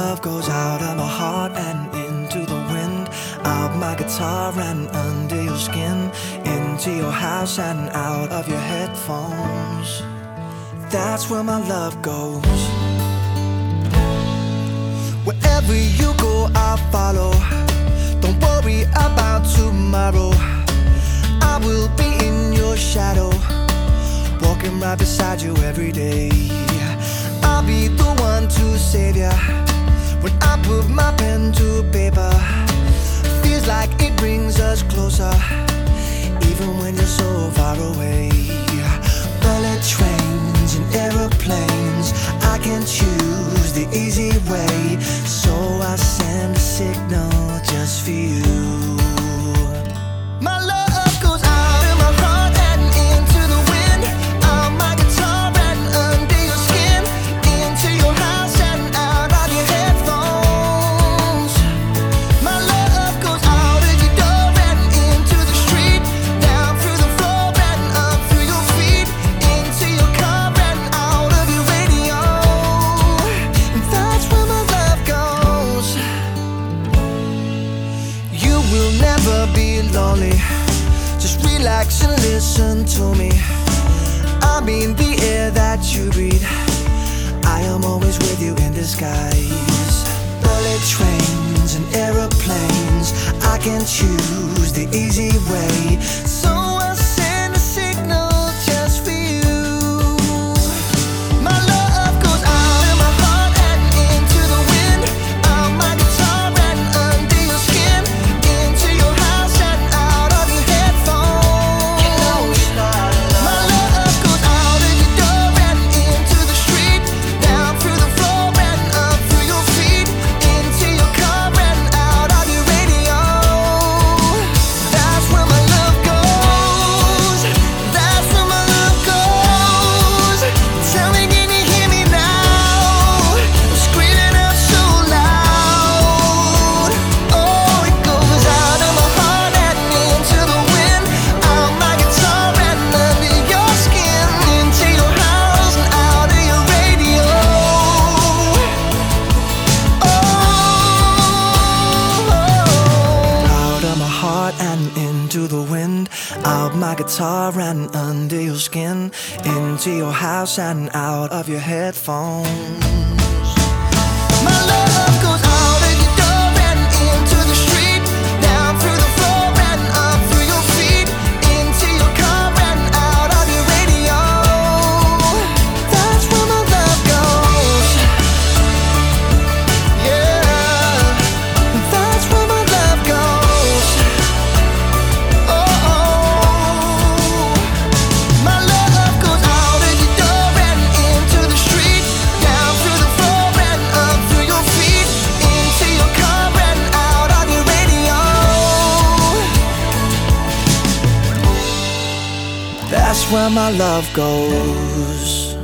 love goes out of my heart and into the wind, out my guitar and under your skin, into your house and out of your headphones. That's where my love goes. Wherever you go, I'll follow. Don't worry about tomorrow. I will be in your shadow, walking right beside you every day. I'll be the one to save ya when I put my pen to paper. Feels like it brings us closer, even when you're so far away. Bullet trains and aeroplanes, I can choose the easy way, so I send a signal just for you. My love goes out in my heart and into the wind, out my guitar and under your skin, into your house and out of your headphones. My love goes out of your door and into the street, down through the floor and up through your feet, into your car and out of your radio. And that's where my love goes. You will never be lonely, just relax and listen to me. I'm in the air that you breathe, I am always with you in disguise. Bullet trains and aeroplanes, I can choose the easy way, so I send a signal just for you. My love goes out in my heart and into the wind, out my guitar and under your skin, into your house and out of your headphones. My love goes out of your door and into the street, down through the floor and up through your feet, into your car and out of your radio. That's where my love goes. That's where my love goes. Tell me, can you hear me now? I'm screaming out so loud. Oh, it goes out of my heart and into the wind, out my guitar and under your skin, into your house and out of your radio. Out of my heart and into the wind, out my guitar and under your skin, into your house and out of your headphones. My love goes out of your door and into the street, down through the floor and up through your feet, into your car and out of your radio. That's where my love goes. Yeah, that's where my love goes. Oh, my love goes out of your door and into the street, down through the floor and up through your feet, into your car and out of your radio. That's where my love goes.